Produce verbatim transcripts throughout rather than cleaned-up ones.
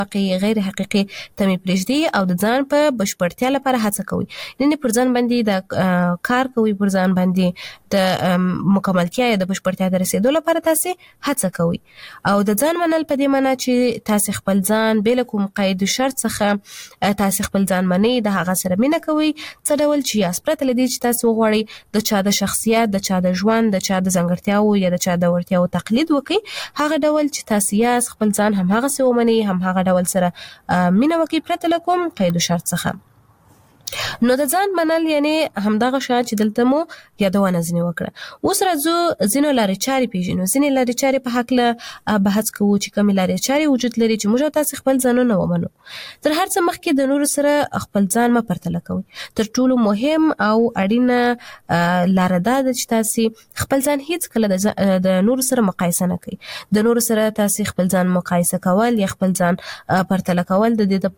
واقعي غیر حقیقي تمې پرېږدي او د ځان په بشپړتیا لپاره هڅه کوي. یعنې پر ځان باندې د کار کوي، پر ځان باندې د مکملتیا یا د بشپړتیا د رسیدو لپاره تاسو هڅه کوي. او د ځان منل په دې معنی چې تاسو خپل ځان بل کوم قید شرط څخه تاسو خپل ځان منئ، د هغه سره مینه کوي، څه ډول چې یاست، پرته له دې چې تاسو غواړئ د چا د شخصیت، د چا د ژوند، د چا د ځانګړتیاو یا د چا د وړتیاو تقلید وکړي. هغه ډول چې تاسو یاست خپل ځان هم هغه څه ومنئ، هم هغه ډول سره مینه وکړي پرته له کوم قید شرط څخه. نو د ځان منل یعنی همدغه شان چې دلته مو یادونه ځنی وکړه. اوس راځو ځینو لارې چارې پیژنو. ځینې لارې چارې په حق له بحث کوو چې کومې لارې چارې وجود لري چې موږ تاسو خپل ځانونه ومنو. تر هر څه مخکې د نورو سره خپل ځان ما پرتله کوئ. تر ټولو مهم او اړینه لار دا ده چې تاسو خپل ځان هیڅ کله د نورو سره مقایسه نه کوئ. د نورو سره تاسو خپل ځان مقایسه کول یا خپل ځان پرتله کول د دې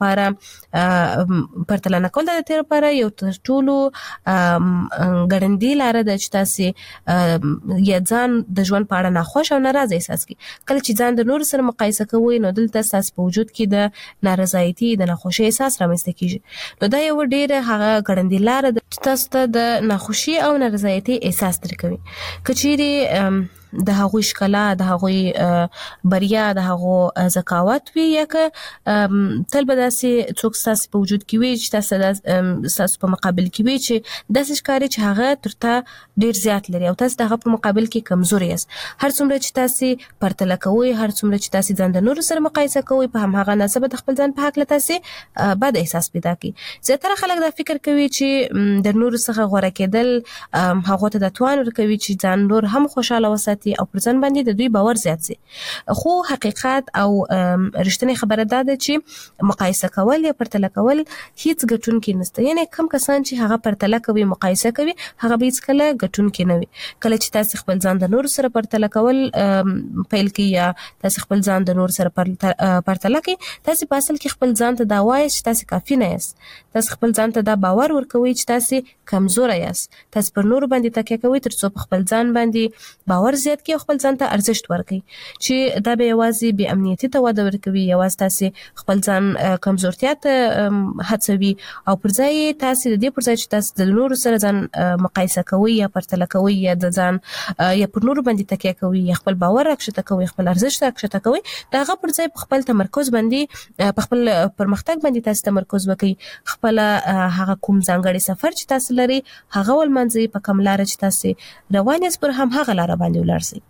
لپاره پرتله نه کول د دې لپاره یو تر ټولو ګړندۍ لار ده چې تاسو یا ځان د ژوند په اړه ناخوښ او ناراضه احساس کړئ. کله چې ځان د نورو سره مقایسه کوئ نو دلته تاسو په وجود کې د نارضایتي، د ناخوښۍ احساس رامنځته کیږي. نو دا یو ډېر هغه ګړندۍ لار ده چې تاسو ته د ناخوښۍ او نارضایتي احساس درکوي. کچېرې د هغوی ښکلا، د هغوی بریا، د هغو ذکاوت وي یا که تل به داسې څوک ستاسو په وجود کې وي چې تاسو ستاسو په مقابل کې وي چې داسې ښکاري چې هغه تر تا ډېر زیات لري او تاسو دغه په مقابل کې کمزوري یاست. هر څومره چې تاسو پرتله کوئ، هر څومره چې تاسو ځان د نورو سره مقایسه کوئ، په هماغه نسبت د خپل ځان په حق له تاسو بد احساس پیدا کوي. زیاتره خلک دا فکر کوي چې د نورو څخه غوره کېدل هغه ته د توان ورکوي چې ځان نور هم خوشاله وساتي او پر ځان باندې د دوی باور زیات شي. خو حقیقت او رښتینی خبره ده چې مقایسه کول یا پرتله کول هیڅ ګټونکی نشته. یعنی کم کسان چې هغه پرتله کوي، مقایسه کوي، هغه به هیڅ کله ګټونکی نه وي. کله چې تاسو خپل ځان د نور سره پرتله کول پیل کړئ یا تاسو خپل ځان د نور سره پرتله کوي، تاسو په اصل کې خپل ځان ته دا وایي چې تاسو کافي نه یاست. تاسو خپل ځان ته دا باور ورکوي چې تاسو کمزور یاست. تاسو پر نور باندې تکیه کوي تر څو خپل ځان باندې باور زیات کړئ او خپل ځان ته ارزښت ورکړئ چې دا به یوازې بې امنیتي ته وده ورکوي، یوازې تاسو خپل ځان کمزورتیا ته هڅوي او پر ځای تاسو د دې پر ځای چې تاسو د نورو سره ځان مقایسه کوئ یا پرتله کوئ یا د ځان یا پر نورو باندې تکیه کوئ یا خپل باور راکښته کوئ، خپل ارزښت راکښته کوئ، دا هغه پر ځای خپل تمرکز باندې په خپل پرمختګ باندې تاسو تمرکز وکړئ. خپل هغه کوم ځانګړي سفر چې تاسو لري هغه ولمنځئ، په کوم لار چې تاسو روان یاست پر هم هغه لار باندې ولاړ شئ.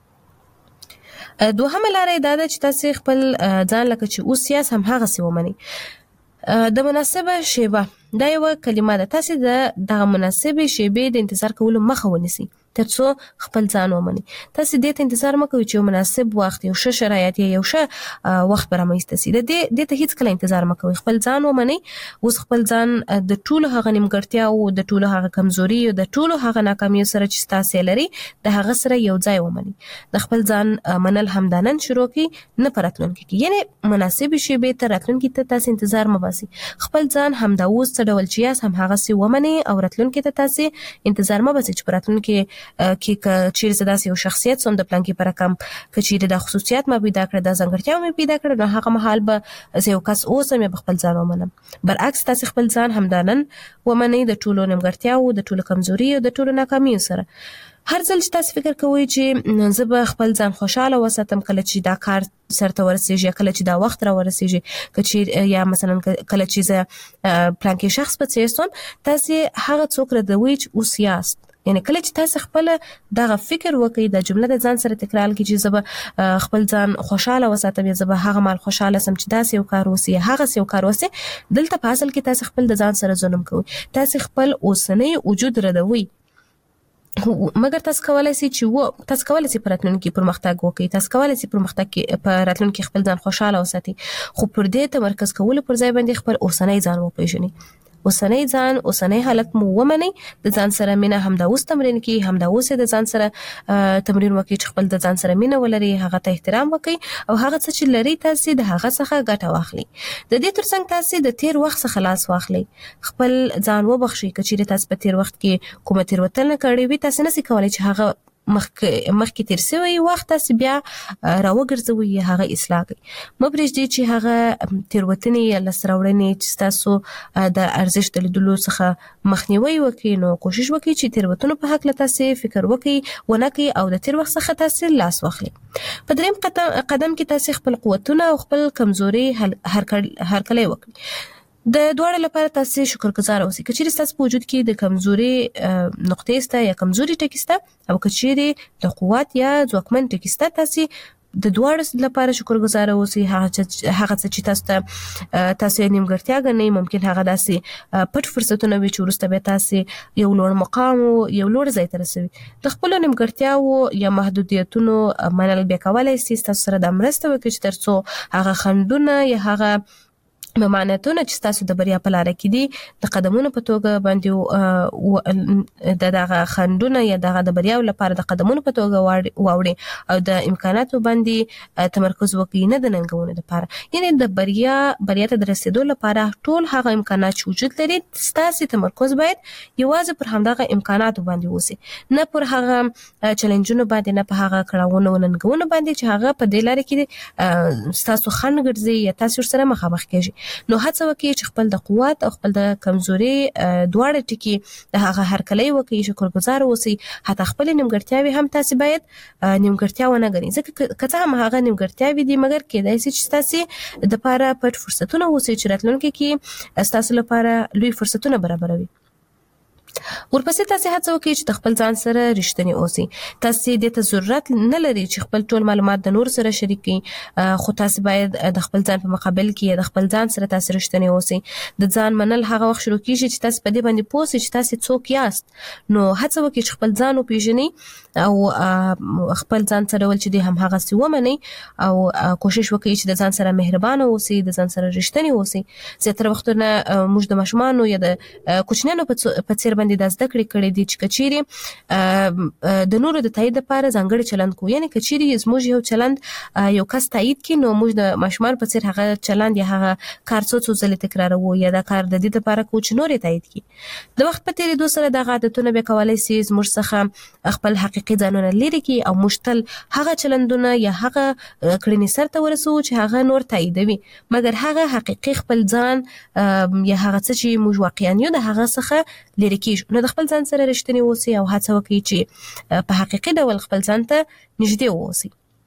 دوهمه لار دا ده چې تاسو خپل ځان لکه چې اوس یاست هم هغه څه ومنئ. د مناسبه شیبه دا یو کلمه ده. تاسو د دغه مناسبه شیبې د انتظار کولو مخه ونیسئ تر څو خپل ځان ومنئ. تاسو دې ته انتظار مه کوئ چې یو مناسب وخت، یو ښه شرایط یا یو ښه وخت به رامنځته شي. د دې دې ته هیڅ کله انتظار مه کوئ. خپل ځان ومنئ. اوس خپل ځان د ټولو هغه نیمګړتیاو، د ټولو هغه کمزوریو، د ټولو هغه ناکامیو سره چې تاسو لري د هغه سره یو ځای ومنئ. د خپل ځان منل همدانن شروع کړئ، نه پراتلونکي کې. یعنی مناسب شیبې ته راتلونکي ته تاسو انتظار مه باسئ. خپل ځان همدا اوس څه ډول چې یاست هم هغه سي ومنئ او راتلونکي ته تاسو انتظار مه باسئ چې په راتلونکي کې چیرې زه داسې یو شخصیت سوم د پلانکي په رقم که چیرې دا خصوصیت ما پیدا کړه، دا ځانګړتیا مې پیدا کړه، نو هغه مهال به زه یو کس اوسم یا به خپل ځان ومنم. برعکس تاسو خپل ځان همدانن ومنئ د ټولو نیمګړتیاو، د ټولو کمزوریو، د ټولو ناکامیو سره. هر ځل چې تاسو فکر کوئ چې زه به خپل ځان خوشاله وساتم کله چې دا کار سرته ورسیږي یا کله چې دا وخت را ورسیږي، که چې یا مثلا کله چې زه پلانکي شخص په څیر سوم، تاسو هغه څوک ردوئ چې اوس یاست. یعنی کله چې تاسو خپل دغه فکر وکړئ، د جمله د ځان سره تکرار کړئ چې زه به خپل ځان خوشاله وساتم یا زه به هغه مال خوشاله سم چې داسې یو کار وسی یا هغه یو کار وسی، دلته په اصل کې تاسو خپل د ځان سره ظلم کوئ. تاسو خپل اوسنی وجود ردوئ. مګر تاسو کولای شئ چې و تاسو کولای شئ پراتلونکي پرمختګ وکړئ، تاسو کولای شئ پرمختګ کې پراتلونکي خپل ځان خوشاله وساتئ، خو پر دې تمرکز کول پر ځای باندې خپل اوسنی ځان وپیژنئ. اوسنی ځان، اوسنی حالت مو ومنئ. د ځان سره مینه همدا اوس تمرین کړئ، همدا اوس د ځان سره تمرین وکړئ چې خپل د ځان سره مینه ولرئ، هغه ته احترام وکړئ او هغه څه چې لري تاسو د هغه څخه ګټه واخلئ. د دې ترڅنګ تاسو د تیر وخت څخه خلاص واخلئ. خپل ځان وبخښئ. که چیرې تاسو په تیر وخت کې کومه تیروتنه کړې وي، تاسو نشئ کولای چې هغه مخکې مخکې تیر شوی وخت تاسو بیا راوګرځوي هغه اصلاح کوي. مبرېږدي چې هغه تیروتنې یا لسراوړنې چې تاسو د ارزښت د لیدلو څخه مخنیوي وکړي نو کوشش وکړئ چې تیروتنو په حق له تاسو فکر وکړئ ونه کوي او د تیر وخت څخه تاسو لاس واخلي. په دریم قدم کې تاسو خپل قوتونه او خپل کمزوري هرکلی وکړي. د دوړ لپاره تاسو شکرګزار اوسئ. کچېرې تاسو په وجود کې د کمزوري نقطې سته یا کمزوري ټکی سته او کچېرې د قوت یا ځواکمن ټکی سته تاسو د دوړ لپاره شکرګزار اوسئ. هغه هغه چې تاسو ته تاسو نیمګړتیا غنئ ممکن هغه داسې پټ فرصتونه وي چې ورسته به تاسو یو لوړ مقام او یو لوړ ځای ته رسوي. د خپل نیمګړتیاو یا محدودیتونو منل به کولای شي تاسو سره د مرسته وکړي چې ترڅو هغه خندونه یا هغه ممانعتونه چې تاسو د بریا په لار کې دي د قدمونو په توګه باندې د دغه خندونه یا دغه د بریا لپاره د قدمونو په توګه واوړي او د امکاناتو باندې تمرکز وکړي نه د ننګونو لپاره. یعنی د بریا بریا ته د رسیدو لپاره ټول هغه امکانات چې وجود لري تاسو تمرکز باید یوازې پر همدغه امکاناتو باندې وسی نه پر هغه چیلنجونو باندې نه په هغه کړهونو ننګونو باندې چې هغه په دې لار کې تاسو خنډ ګرځي یا تاسو سره مخامخ کیږي. نو هڅه وکړئ چې خپل د قوت او خپل د کمزوري دواړه ټکي د هغه هرکلی وکړئ، شکرګزار اوسئ. حتی خپل نیمګړتیاوې هم تاسو باید نیمګړتیا ونه ګڼئ، ځکه که څه هم هغه نیمګړتیاوې دي مګر کېدای شي چې تاسو د لپاره پټ فرصتونه اوسئ چې راتلونکي کې تاسو لپاره لوی فرصتونه برابروي. ورپسې تاسو هڅه وکړئ چې د خپل ځان سره رښتینی اوسئ. تاسو د ته ضرورت نه لري چې خپل ټول معلومات د نور سره شریک کړئ، خو تاسو باید د خپل ځان په مقابل کې د خپل ځان سره تاسو رښتینی اوسئ. د ځان منل هغه وخت شروع کیږي چې تاسو په دې باندې پوه شئ چې تاسو څوک یاست. نو هڅه وکړئ چې خپل ځان وپېژنئ او خپل ځان سره ول چې د هم هغه سی ومنئ او کوشش وکړئ چې د ځان سره مهربان اوسئ، د ځان سره رښتینی اوسئ. زیاتره وختونه موږ د ماشومانو یا د کوچنیانو په څیر باندې د زده کړې کړې دي چې کچېرې د نورو د تایید لپاره ځانګړی چلند کوو، یعنی کچېرې زموږ یو چلند یو کس تایید کړي نو موږ د ماشومان په څیر هغه چلند یا هغه کار څو څو ځلې تکراروو یا دا کار د دې لپاره کوو چې نور یې تایید کړي. د وخت په تېرېدو سره دغه عادتونه بیا کولی شي زموږ څخه خپل حقیقي ځانونه لرې کړي او موږ تل هغه چلندونه یا هغه کړنې سرته ورسوو چې هغه نور تاییدوي، مګر هغه حقیقي خپل ځان یا هغه څه چې موږ واقعا یو د هغه څخه لرې کېږو. نو د خپل ځان سره رښتینی اوسئ او هڅه وکړئ چې په حقیقي ډول خپل ځان ته نږدې واوسئ.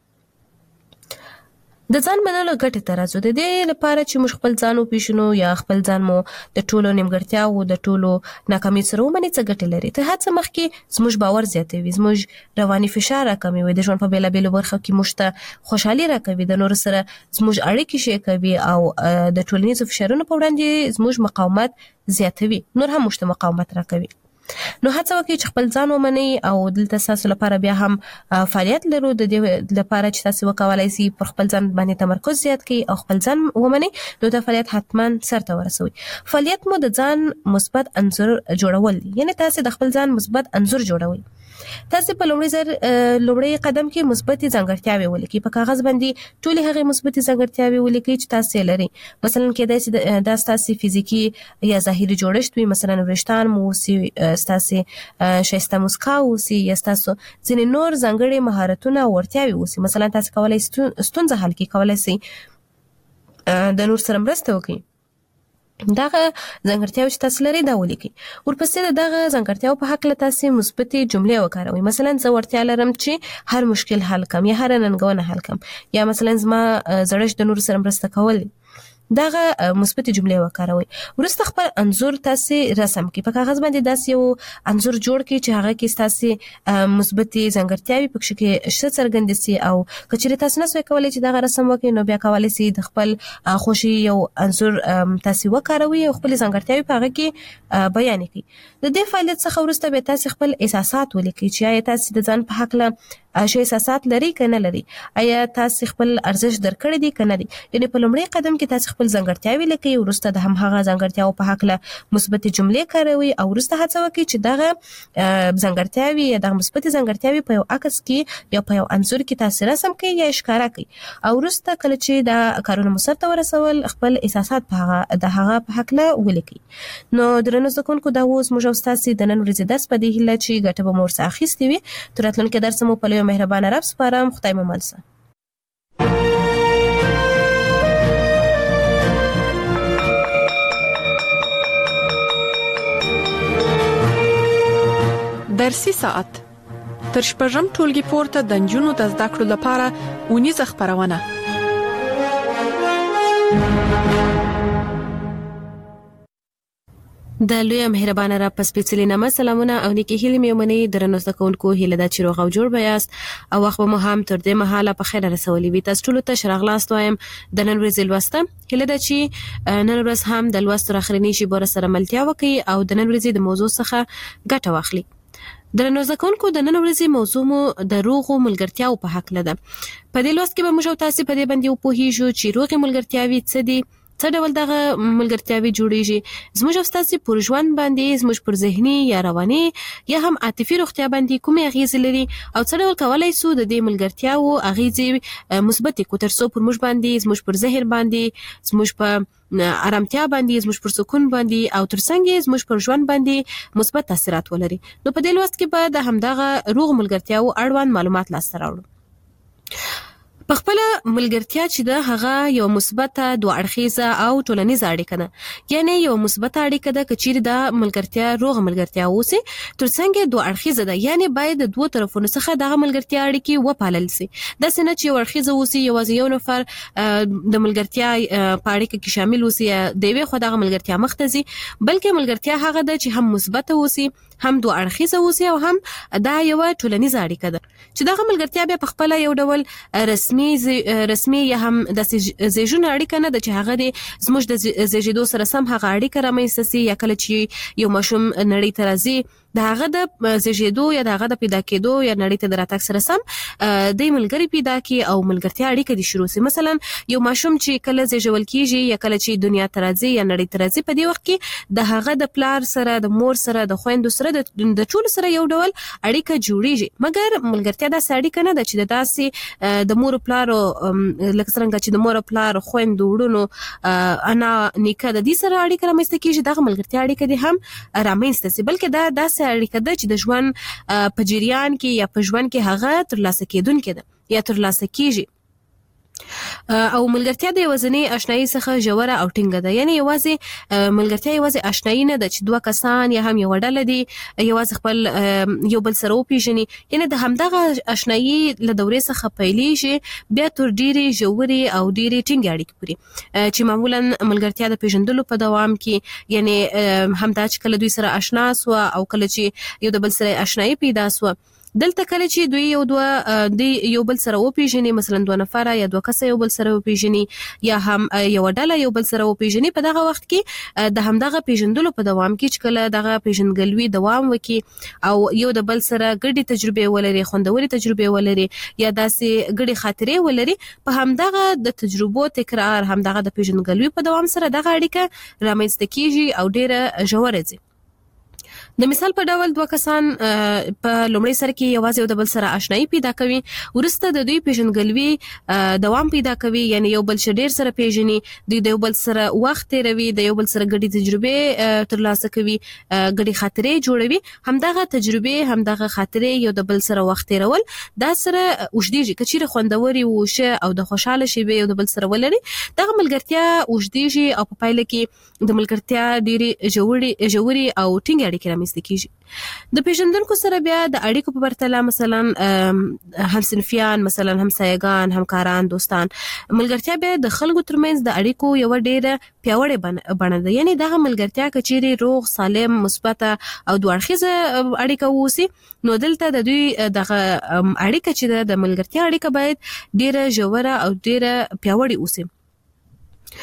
د ځان منلو ګټې ته راځو. د دې لپاره چې موږ خپل ځان وپېژنو یا خپل ځان مو د ټولو نیمګړتیاوو د ټولو ناکامۍ سره ومني څه ګټې لري. ته هڅه مخکې زموږ باور زیاتوي، زموږ رواني فشار راکموي، د ژوند په بېلابېلو برخو کې موږ ته خوشحالي راکوي، د نورو سره زموږ اړیکې ښې کوي او د ټولنیزو فشارونو په وړاندې زموږ مقاومت زیاتوي، نور هم موږ ته مقاومت راکوي. نو هڅه وکړئ چې خپل ځان ومنئ او دلته تاسو لپاره بیا هم فعالیت لرو د دې لپاره چې تاسو وکولای شئ پر خپل ځان باندې تمرکز زیات کړئ او خپل ځان ومنئ. نو دا فعالیت حتما سرته ورسوي. فعالیت مو د ځان مثبت انځور جوړول دي، یعنی تاسو د خپل ځان مثبت انځور جوړوي. تاسو په لومړي ځل لومړي قدم کې مثبتې ځانګړتیاوې ولیکئ، په کاغذ باندې ټولې هغې مثبتې ځانګړتیاوې ولیکئ چې تاسو یې لرئ. مثلا کېدای شي دا ستاسو فزیکي یا ظاهري جوړښت وي، مثلا وریښتان مو اوسي، ستاسو ښایسته موسکا اوسي یا ستاسو ځینې نور ځانګړي مهارتونه او وړتیاوې اوسي. مثلا تاسو کولی ستونزه حل کړئ، کولی شئ د نور سره مرسته وکړئ. دغه ځانګړتیاوې چې تاسو لرئ دا ولیکئ. ورپسې د دغه ځانګړتیاوو په هکله تاسو مثبتې جملې وکاروئ. مثلا زه وړتیا لرم چې هر مشکل حل کړم یا هر ننګونه حل کړم، یا مثلا زما زړښت د نورو سره مرسته کول. دغه مثبتې جملې وکاروئ. وروسته خپل انځور تاسو رسم کړئ. په کاغذ باندې داسې یو انځور جوړ کړئ چې هغه کې تاسو مثبتې ځانګړتیاوې پکې کې ښه څرګندې شي، او که چېرې تاسو نسئ کولی چې دغه رسم وکړئ نو بیا کولی شئ د خپل خوښې یو انځور تاسو وکاروئ او خپلې ځانګړتیاوې په هغه کې بیان کړئ. د دې فعالیت څخه وروسته بیا تاسو خپل احساسات ولیکئ چې آیا تاسو د ځان په هکله شي احساسات لري کنه لري آیا تاسو خپل ارزښت درکړی دي کنه دي. یعنی په لومړي قدم کې تاسو خپل ځانګړتیاوي لیکي ورسته د هم هغه ځانګړتیاو په حق له مثبت جملې کاروي او ورسته هڅه وکړي چې دغه ځانګړتیاوي یا د مثبت ځانګړتیاوي په یو عکس کې یا په یو انځور کې تاسو رسم کړئ یا ښکارا کړئ او ورسته کله چې د کارونه مسرته ورسول خپل احساسات په هغه د هغه په حق له ولیکي. نو درنو زده کوونکو دا اوس موږ او تاسو د نن ورځې درس په دې هیله چې ګټه به مو ورڅخه اخیستې وي. تر راتلونکي درس مو په لوی مهربانه رب سپارم. خدای مو مل شه. درسي ساعت تر شپږم ټولګي پورته د نجونو د زده کړو لپاره ونیزه خبرونه. د لوی مهربانه را پس پیڅلي نامه سلامونه او نیکی هیله مې ومني. درنو زده کوونکو هیله ده چې روغ او جوړ بیاست او وخت به مو هم تر دې مهاله په خیر رسولي وي. تاسو ټول ته شراغلاست وایم د نن ورځې لوسته هیله ده چې نن ورځ هم د لوستو اخرنی شی بور سره ملتیا وکړي او د نن ورځې د موضوع څخه ګټه واخلي. درنو زده کوونکو د نن ورځې موضوع مو د روغو ملګرتیاو په حق لده. په دې لوست کې به موږ تاسو په دې باندې وپوهیږو چې روغې ملګرتیاوي څه دي، څه ډول دغه ملګرتیاوي جوړیږي، زموږ افستاسي پر ژوند باندې زموږ پر ذهني یا رواني یا هم عاطفي روغتیا باندې کومې اغیزې لري او څه ډول کولای شو د دې ملګرتیاو اغیزې مثبت کو تر څو پر موږ باندې زموږ پر ذهن باندې زموږ په آرامتیا باندې زموږ پر سکون باندې او ترڅنګ زموږ پر ژوند باندې مثبت تاثیرات ولري. نو په دې لوست کې به د همدغه روغ ملګرتیاو اړوند معلومات لاسته راوړو. په خپل ملګرتیا چې د هغه یو مثبت دوه اړخیزه او ټولنیز اړیکه ده، یعنی یو مثبت اړیکه ده کچیر د ملګرتیا روغ ملګرتیا اوسي ترڅنګ دوه اړخیزه ده، یعنی باید د دوه طرفونو څخه د ملګرتیا اړیکې وپالل شي. د سینه چې یو اړخیزه اوسي یوازې یو نفر د ملګرتیا په اړیکه کې شامل اوسي د وی خو د ملګرتیا مختزي، بلکې ملګرتیا هغه ده چې هم مثبت اوسي هم دوه اړخیزه اوسي او هم دا یو ټولنیز اړیکه ده چې دغه ملګرتیا به په خپل یو ډول رسمي رسمي یا هم د زیږون اړیکه نه ده چې هغه د زموږ د زیږیدو سره سم هغه اړیکه رامنځته سي، یا کله چې یو ماشوم نړۍ ته راځي د هغه د زیږیدو یا د هغه د پیدا کېدو یا نړۍ ته د راتګ سره سم د ملګری پیدا کی او ملګرتیا اړیکه دي شروع سي. مثلا یو ماشوم چې کله زیږول کیږي یا کله چې دنیا ته راځي یا نړۍ ته راځي په دې وخت کې د هغه د پلار سره د مور سره د خويندو سره د ټول سره یو ډول اړیکه جوړیږي، مګر ملګرتیا د اړیکه نه ده چې د داسې د مور پلار لکه څنګه چې د مور پلار خويندو ورونو انا نیکه د دې سره اړیکه رامنځته کیږي. دغه ملګرتیا اړیکه دي هم رامنځته سي، بلکې دا داسې اړیکه ده چې د ژوند په جریان کې یا په ژوند کې هغه ترلاسه کېدونکې ده یا ترلاسه کیږي. او ملګرتیا د یوازنی آشنایی څخه ژوره او ټینګه ده، یعنی یوازې ملګرتیا یوازې آشنایی نه ده چې دوه کسان یا هم یو ډله دي یوازې خپل یو بل سره وپیژني، یعنی د همدغه آشنایی له دورې څخه پیلېږي بیا تر ډېرې ژورې او ډېرې ټینګې اړیکې پورې چې معمولا ملګرتیا د پیژندلو په دوام کې، یعنی همدا چې کله دوی سره آشنا سو او کله چې یو د بل سره آشنایی پیدا سو دلته کله چې دوی یو دوه دی یو بل سره وپیژني، مثلا دوه نفر یا دوه کس یو بل سره وپیژني یا هم یو ډله یو بل سره وپیژني، په دغه وخت کې د همدغه پیژندلو په دوام کې چې کله دغه پیژندګلوي دوام وکړي او یو د بل سره ګډي تجربه ولري، خوندوري تجربه ولري یا داسې ګډي خاطرې ولري، په همدغه د تجربو تکرار همدغه د پیژندګلوي په دوام سره دغه اړیکه رامنځته کیږي او ډیره ژوره ځي. د مثال په ډول دوه کسان په لومړي سر کې یوازې یو د بل سره آشنایی پیدا کوي، ورسته د دوی پیژندګلوي دوام پیدا کوي، یعنی یو بل ډیر سره پیژني، دوی د یو بل سره وخت تیروي، د یو بل سره ګډي تجربه ترلاسه کوي، ګډي خاطرې جوړوي. همدغه تجربه همدغه خاطرې یو د بل سره وخت تیرول دا سره وجديږي کچېره خوندوري وشه او د خوشاله شي به یو د بل سره ولري، دغه ملګرتیا وجديږي او په پایله کې د ملګرتیا ډېری ژوري ژوري او ټینګ اړیکې کیږي. د پیژندونکو سره بیا د اړیکو په پرتله مثلا همصنفیان، مثلا همسایگان، همکاران، دوستان، ملګرتیا بیا د خلکو ترمنځ د اړیکو یو ډیره پیاوړې بڼه ده، یعنی دغه ملګرتیا کچېری روغ سالم مثبت او دوه اړخیزه اړیکه ووسی نو دلته د دوی دغه اړیکه چې د ملګرتیا اړیکه باید ډیره ژوره او ډیره پیاوړې اوسي.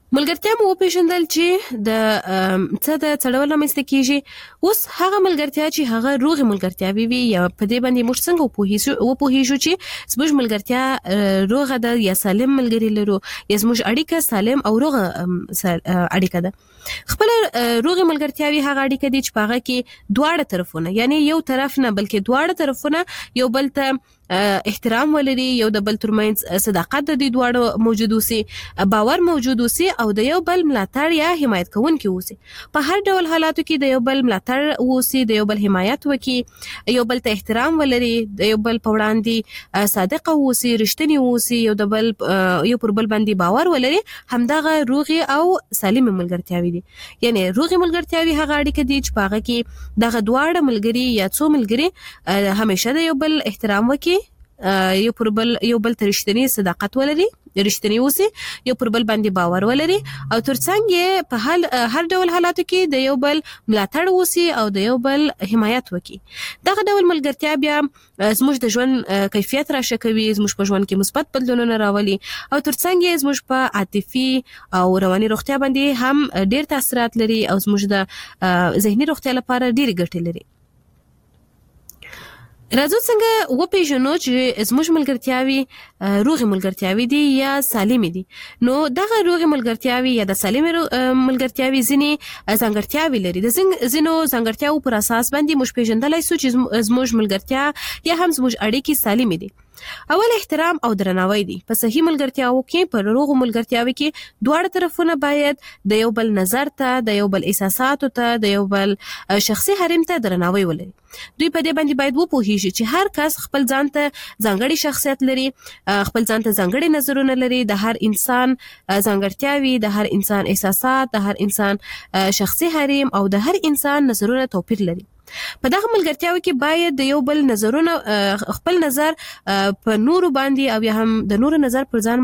ملګرتیا مو وپېژندل چې د څه د څړول رامنځته کیږي. اوس هغه ملګرتیا چې هغه روغې ملګرتیاوې وي یا په دې باندې موږ څنګه وپوهیږو وپوهیږو چې زموږ ملګرتیا روغه ده یا سالم ملګری لرو یا زموږ اړیکه سالم او روغه اړیکه ده. خپل روغې ملګرتیاوې هغه اړیکه دي چې په هغه کې دواړه طرفونه یعنی یو طرف نه بلکې دواړه طرفونه یو بل ته احترام ولري، یو د بل ترمنځ صداقت د دې دواړو موجود اوسي، باور موجود اوسي او د یو بل ملاتړ یا حمایت کوونکي اوسي. په هر ډول حالاتو کې د یو بل ملاتړ اوسي، د یو بل حمایت وکي، یو بل ته احترام ولري، د یو بل په وړاندې صادق اوسي، رښتینی اوسي، یو د بل یو پر بل باندې باور ولري. همدغه روغي او سالم ملګرتیاوي دي. یعنی روغي ملګرتیاوي هغه اړیکه دي چې په هغه کې دغه دواړه ملګري یا څو ملګري همیشه د یو بل احترام وکي، یو پر بل یو بل ترشتنی صداقت ولري، رښتینی اوسي، یو پر بل باندې باور ولري او ترڅنګ یې په حال هر ډول حالاتو کې د یو بل ملاتړ اوسي او د یو بل حمایت وکي. دغه ډول ملګرتیا بیا زموږ د ژوند کیفیت راشه کوي، زموږ په ژوند کې مثبت بدلونونه راولي او ترڅنګ یې زموږ په عاطفي او رواني روغتیا باندې هم ډیر تاثیرات لري او زموږ د ذهني روغتیا لپاره ډیر ګټه لري. راځو څنګه وپېژنو چې زموږ ملګرتیاوي روغې ملګرتیاوي دي یا سالمې دي. نو دغه روغې ملګرتیاوي یا د سالمې ملګرتیاوي ځینې ځانګړتیاوي لري. د ځینو ځانګړتیاوو پر اساس باندې موږ پېژندلای شو چې زموږ ملګرتیا یا هم زموږ اړیکې سالمې دي. اول احترام او درناوی دي. په صحیح ملګرتیاوو کې په روغو ملګرتیاوو کې دواړه طرفونه باید د یو بل نظر ته، د یو بل احساساتو ته، د یو بل شخصي حریم ته درناوی ولري. دوی په دې باندې باید وپوهیږي چې هر کس خپل ځان ته ځانګړی شخصیت لري، خپل ځان ته ځانګړي نظرونه لري. د هر انسان ځانګړتیاوي، د هر انسان احساسات، د هر انسان شخصي حریم او د هر انسان نظرونه توپیر لري. په دغه ملګرتیاو کې باید د یو بل نظرونه خپل نظر په نورو باندې او یا هم د نورو نظر پر ځان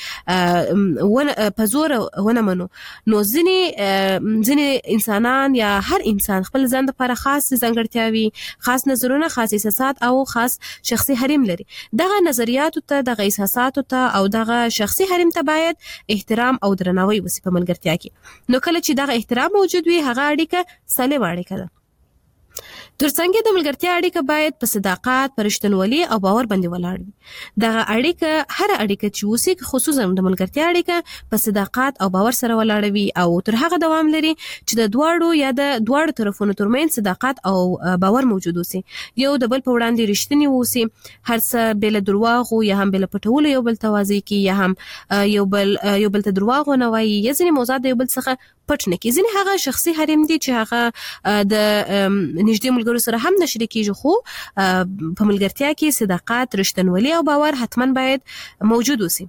باندې ونه په زور ونه منو. نو ځینې ځینې انسانان یا هر انسان خپل ځان لپاره خاص ځانګړتیاوي، خاص نظرونه، خاص احساسات او خاص شخصي حریم لري. دغه نظریاتو ته، دغه احساساتو ته او دغه شخصي حریم ته باید احترام او درناوی وسی په ملګرتیا کې. نو کله چې دغه احترام موجود وي هغه اړیکه سالمه اړیکه ده. ترڅنګ د ملګرتیا اړیکه باید په صداقت، پر رښتینولي او باور باندې ولاړ وي. دغه اړیکه هر اړیکه چې وسی خصوصا د ملګرتیا اړیکه په صداقت او باور سره ولاړ وي او تر هغه دوام لري چې د دواړو یا د دواړو طرفونو ترمنځ صداقت او باور موجود وي. یو د بل په وړاندې رښتینی وسی، هر څه بل دروغ یا هم بل پټول یو بل توازی کی یا هم یو بل یو بل ته دروغ نه وایي یا ځینې موضوعات د یو بل څخه پټ نه کی. ځینې هغه شخصي حریم دي چې هغه د نږدې ملګرو سره هم نشری کیږي، خو په ملګرتیا کې صداقت، رښتینولي او باور حتما باید موجود وي.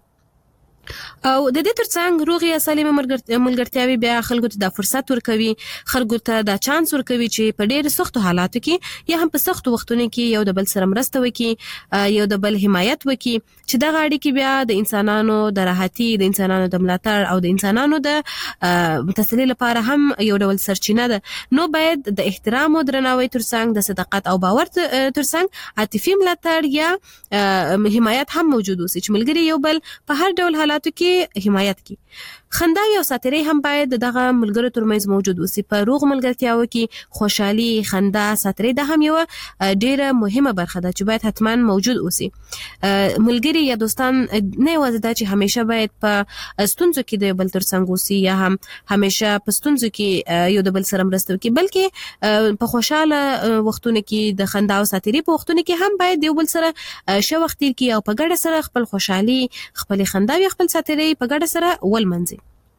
او د دې ترڅنګ روغ یا سالمه ملګرتیاوي بیا خلکو ته د فرصت ورکوي، خلکو ته د چانس ورکوي چې په ډېر سختو حالاتو کې یا هم په سختو وختونو کې یو د بل سره مرسته وکړي، یو د بل حمایت وکړي، چې دغه اړیکې بیا د انسانانو د راحتي، د انسانانو د ملاتړ او د انسانانو د تسلي لپاره هم یو ډول سرچینه ده. نو باید د احترام او درناوي ترڅنګ د صداقت او باور ترڅنګ عاطفي ملاتړ یا حمایت هم موجود وي چې ملګری یو بل په هر ډول حالاتو کې حمایت کی. خندا او ساتيري هم باید دغه ملګرو ترمنځ موجود وي. په روغ ملګرتیاو کې خوشحالي، خندا، ساتيري د هم یو ډیره مهمه برخه ده چې باید حتما موجود وي. ملګری یا دوستان نه یوازې دا چې همیشه باید په ستونزو کې د بل ترڅنګ وي یا هم همیشه په ستونزو کې یو د بل سره مرسته وکړي، بلکې په خوشاله وختونو کې د خندا او ساتيري په وختونو کې هم باید یو بل سره ښه وخت تیر کړي او په ګډه سره خپل خوشحالي، خپل خندا او خپل ساتيري په ګډه سره ولمنځي.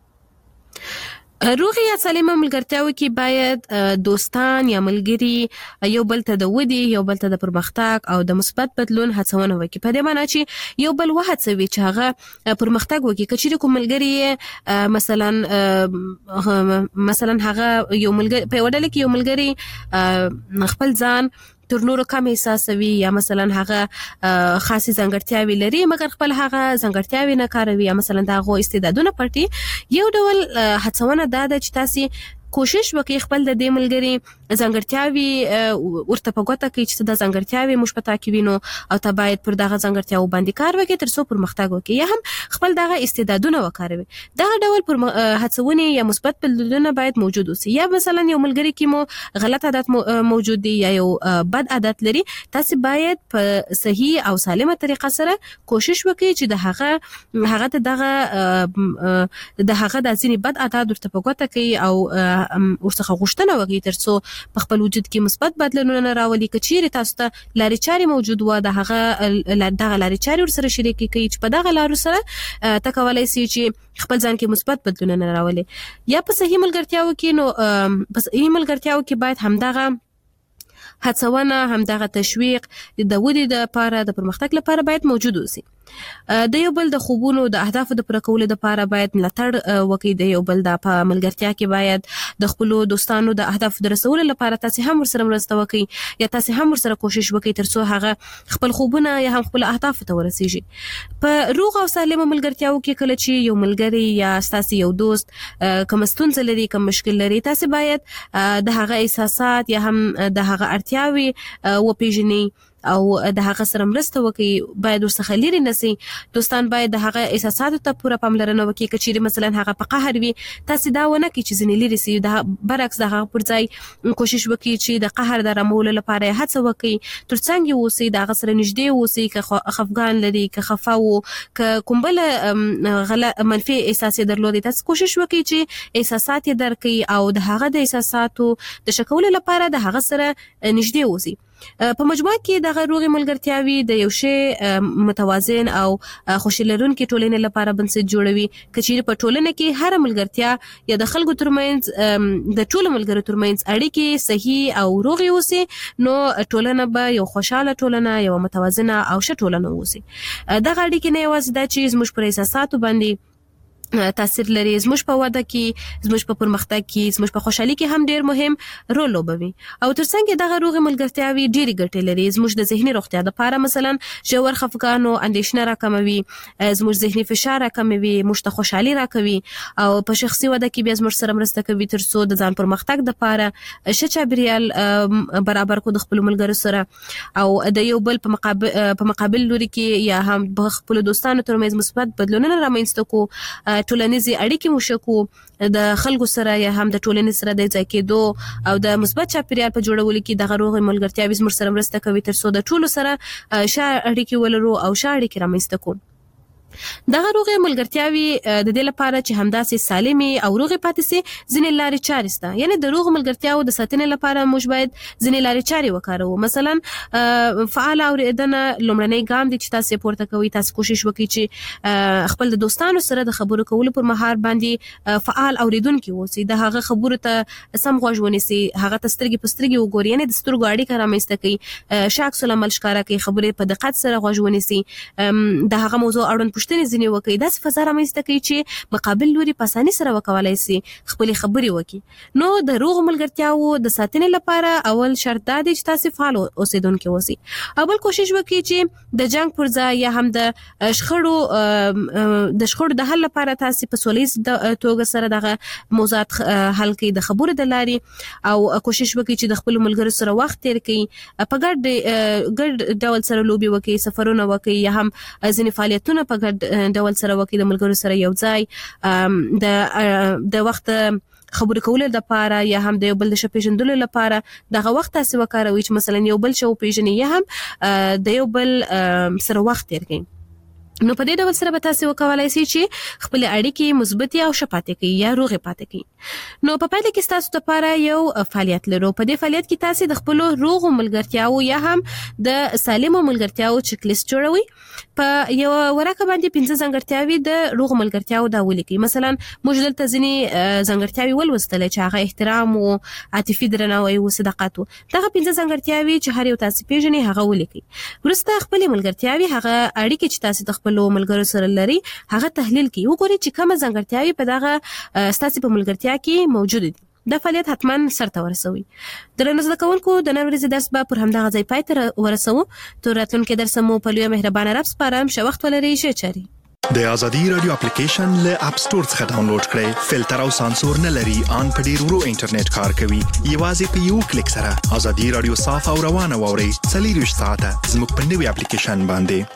روغي یا سالمه ملګرتیاو کې باید دوستان یا ملګري یو بل ته د ودی، یو بل ته د پرمختګ او د مثبت بدلون هڅونه وکړي. په دې معنی چې یو بل وهڅوي چې هغه پرمختګ وکړي. کچېرې کوم ملګری مثلا مثلا هغه یو ملګری په وډل کې یو ملګری خپل ځان تر نورو کم احساسوي یا مثلا هغه خاصه ځانګړتیاوي لري مګر خپل هغه ځانګړتیاوي نه کاروي یا مثلا دا غو استعدادونه پټي، یو ډول هڅونه دا ده چې تاسو کوشش وکړي خپل د دې ملګری ځانګړتیاوي ورته په ګوته کې چې د ځانګړتیاوي مش پتا کې وینو او ته باید پر دغه ځانګړتیاو باندې کار وکړي تر څو پرمختګ وکړي یا هم خپل دغه استعدادونه وکاروي. دغه ډول پر هڅونې یا مثبت بدلونونه باید موجود اوسي. یا مثلا یو ملګری کې مو غلط عادت موجود دي یا یو بد عادت لري، تاسو باید په صحیح او سالمه طریقه سره کوشش وکړي چې د هغه هغه ته دغه د هغه د ځینې بد عادت ورته په ګوته کې او ورڅخه غوښتنه وکړي تر څو په خپل وجود کې مثبت بدلونونه راولي. کچېرې تاسو ته لارې چارې موجود و د هغه دغه لارې چارې ورسره شریک کړئ چې په دغه لارو سره ته کولای شئ چې خپل ځان کې مثبت بدلونونه راولي. یا په صحیح ملګرتیاو کې نو په صحیح ملګرتیاو کې باید همدغه هڅونه همدغه تشویق د ودې لپاره د پرمختګ لپاره باید موجود اوسي. د یو بل د خوبونو د اهدافو د پوره کولو لپاره باید ملاتړ وکړي. د یو بل د په ملګرتیا کې باید د خپل دوستانو د اهدافو د رسولو لپاره تاسو هم ورسره مرسته وکړي یا تاسو هم ورسره کوشش وکړي تر څو هغه خپل خوبونه یا هم خپل اهداف ته ورسیږي. په روغ او سالمه ملګرتیاو کې کله چې یو ملګری یا تاسو یو دوست کوم ستونزه لري کوم مشکل لري، تاسو باید د هغه احساسات یا هم د هغه اړتیاوي وپیژنئ او د هغه سره مرسته وکړي. باید ورڅخه لري نسی. دوستان باید د هغه احساساتو ته پوره پاملرنه وکړي. کچېرې مثلا هغه په قهر وي، تاسو دا ونه کړئ چې ځینې لري سي د برعکس د هغه پر ځای کوشش وکړي چې د قهر د رامولو لپاره هڅه وکړي، ترڅنګ یې اوسئ د هغه سره نږدې اوسئ. که خفګان لري، که خفه وو، که کوم بل غلط منفي احساس درلودي، تاسو کوشش وکړئ چې احساسات یې درکړي او د هغه د احساساتو د شکولو لپاره د هغه سره نږدې اوسئ. په مجموع کې د روغې ملګرتیاوي د یو شی متوازن او خوشي لرونکي ټولنې لپاره بنسټ جوړوي. کچېرې په ټولنه کې هر ملګرتیا یا د خلکو ترمنځ د ټولو ملګرو ترمنځ اړیکې صحیح او روغې اوسي، نو ټولنه به یو خوشاله ټولنه، یو متوازنه او ښه ټولنه اوسي. دغه اړیکې نه یوازې دا چې زموږ پر احساساتو باندې تاثیر لري، زموږ په واده کې، زموږ په پرمختګ کې، زموږ په خوشحالي کې هم ډیر مهم رول لوبوي. او ترڅنګ دغه روغې ملګرتیاوي ډېرې ګټې لري. زموږ د ذهني روغتیا لپاره مثلا ژور خفګان او اندېښنه راکموي، زموږ ذهني فشار راکموي، موږ ته خوشحالي راکوي او په شخصي واده کې بیا زموږ سره مرسته کوي تر څو د ځان پرمختګ لپاره ښه چاپیریال برابر کو د خپل ملګرو سره او د یو بل په مقابل په مقابل لوري کې یا هم په خپل دوستانو ترمنځ مثبت بدلونونه رامنځته کو، ټولنیزې اړیکې مو شکو د خلکو سره یا هم د ټولنې سره د ځای کېدو او د مثبت چاپیریال په جوړولو کې دغه روغې ملګرتیاوې زموږ سره مرسته کوي تر څو د ټولو سره ښه اړیکې ولرو او ښه اړیکې رامنځته کو. دغه روغې ملګرتیاوي د دې لپاره چې همداسې سالمي او روغې پاتې سي ځینې لارې چارې شته. یعنی د روغ ملګرتیاو د ساتنې لپاره موږ باید ځینې لارې چارې وکاروو. مثلا فعال اورېدنه لومړنی ګام دی چې تاسو پورته کوئ. تاسو کوشش وکړئ چې خپل د دوستانو سره د خبرو کولو پر مهال باندې فعال اوریدونکي اوسئ. د هغه خبرو ته سم غوږ ونیسئ، هغه ته سترګې په سترګې وګورئ، یعنی د سترګو اړیکه رامنځته کړئ، ښه عکس العمل ښکاره کړئ، خبرې په دقت سره غوږ ونیسئ، د هغه موضوع اړوند پوښتنې ځینې وکړي. داسې فضا رامنځته کړئ چې مقابل لوري په اسانۍ سره وکولای شي خپلې خبرې وکړي. نو د روغ ملګرتیاو د ساتنې لپاره اول شرط دا دی چې تاسو فعال اوسیدونکي اوسئ. اول کوشش وکړئ چې د جنگ پر ځای یا هم د شخړو د شخړو د حل لپاره تاسو په سولیز توګه سره دغه موضوعات حل کړئ د خبرو د لارې، او کوشش وکړئ چې د خپل ملګرو سره وخت تیر کړئ، په ګډ ګډ ډول سره لوبي وکړئ، سفرونه وکړئ یا هم ځینې فعالیتونه په ګډ ډول سره وکړي د ملګرو سره یو ځای د د وخت خبرې کولو لپاره یا هم د یو بل د ښه پیژندلو لپاره دغه وخت تاسو وکاروئ چې مثلا یو بل شو پیژنئ یا هم د یو بل سره وخت تیر کړئ. نو په دې ډول سره به تاسو وکولای شئ چې خپل اړیکې مثبت او شفافه کړئ یا روغې پاتې کړئ. نو په پایله کې تاسو لپاره یو فعالیت لرو. په دې فعالیت کې تاسو د خپل روغو ملګرتیاو یا هم د سالمو ملګرتیاو چک لیست جوړوئ. په یو ورقه باندې پنځه ځانګړتیاوي د روغو ملګرتیاو دا ولیکئ. مثلا موږ دلته ځینې ځانګړتیاوي ولوستل چې هغه احترام او عاطفي درناوی او صداقت. دغه پنځه ځانګړتیاوي چې هر یو تاسو پیژنئ هغه ولیکئ. وروسته خپل ملګرتیاوي هغه اړیکې چې تاسو د خپل ملګرو سره لري هغه تحلیل کړئ. وګورئ چې کومه ځانګړتیاوي په دغه ستاسو په ملګرتیا کې موجوده دي. دا فعالیت حتما سرته ورسوي. درنو زده کوونکو د نن ورځې درس به پر همدغه ځای پای ته ورسوو. تر راتلونکي درس مو په لویه مهربانه رب سپارم. ښه وخت ولرئ. ښه چاري. د ازادي رادیو اپلیکیشن له اپ ستور څخه ډاونلوډ کړئ. فلټر او سانسور نه لري، ان په ډیر ورو انټرنیټ کار کوي. یوازې په یو کلیک سره ازادي رادیو صاف او روانه واورئ. څلور ساعته زموږ په نوي اپلیکیشن باندې.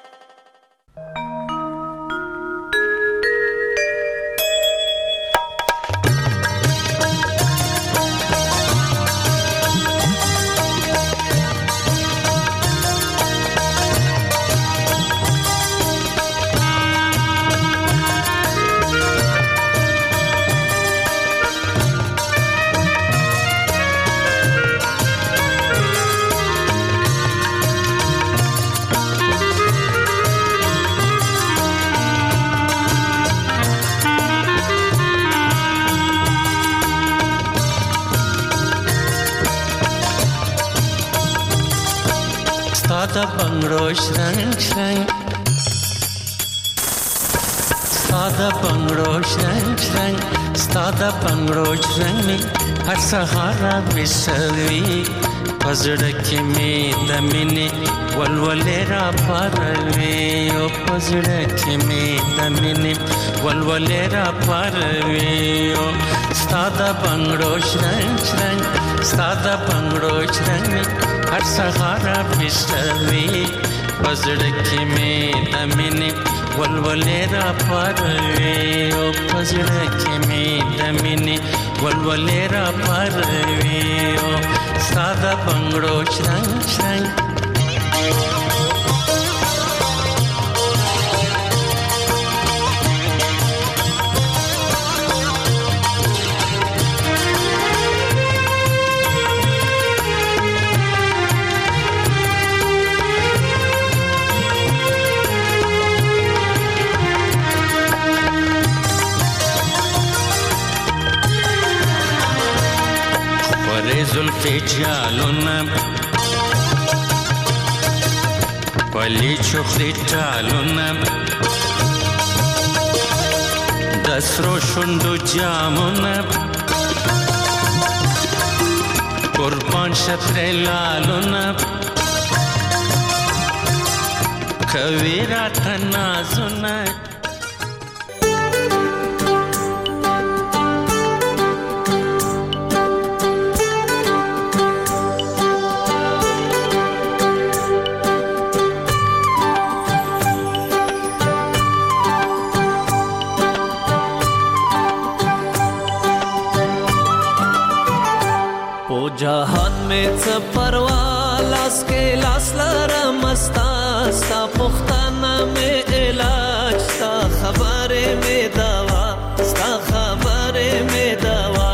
Stada bangro shrang shrang Stada bangro shrang shrang Stada bangro shrang me har sahara visavi Pazda ke me damine walwale ra parve O pazda ke me damine walwale ra parve O Stada bangro shrang shrang Stada bangro shrang me har sahara visavi Pazda ke me damine walwale ra parve O pazda ke me damine walwale ra parve O Sada bangro shrang shrang Zulfi jaluna Pali chukhri jaluna Dasro shundu jamuna Qurban shatre laluna Kavira tanazuna जहान में च परवालास के लास लरमस्ता सा पुख्ताना में इलाज सा खबरे में दवा सा खबरे में दवा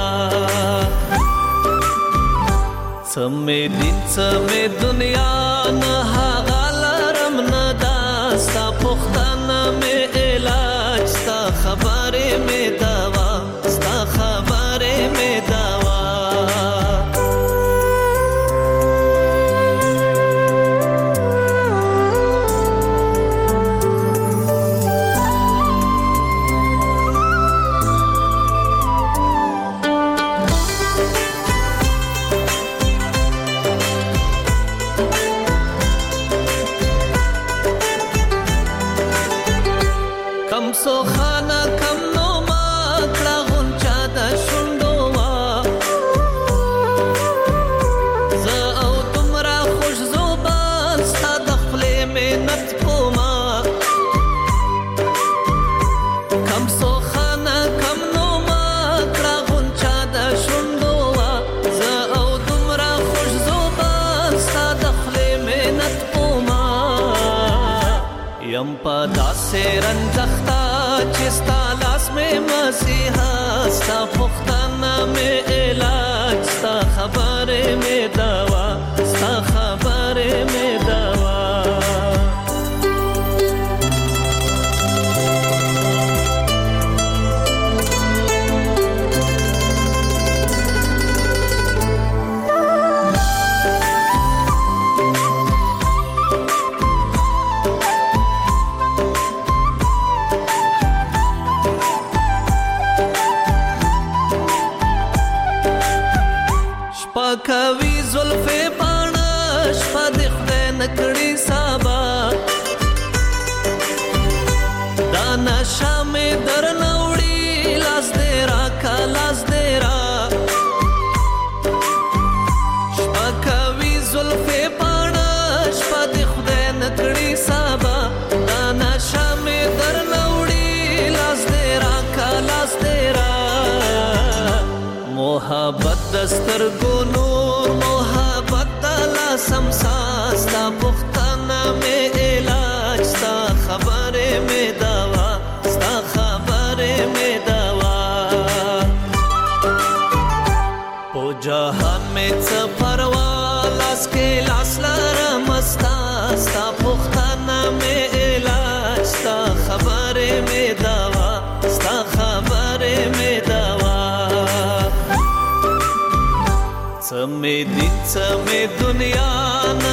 समे दिन समे दुनिया न हागलरम न दास्ता पुख्ताना में इलाज सा खबरे में दवा सा खबरे में दवा So khana kam no ma kla guncha da shundowa za au tumra khush zuban sta dakhle menat koma kam so khana kam no ma kla guncha da shundowa za au tumra khush zuban sta dakhle menat koma yam pa da se ranzakhta چستا لاس میں مسیحا ستا پختانا میں علاج ستا خبر میں دوا ستا خبر میں دوا کوي زلفې پاڼه شپه د خدای نکړي سابا محبت دستر گو نور محبت دلا سمسا ستا پختانا میں علاج ستا خبر میں دوا ستا خبر میں دوا پو جہان میں څه پروا لاس کې لاس لرم ستا ستا پختانا میں علاج ستا خبر میں دوا ستا خبر میں دوا څه مې دین څه مې دنیا نه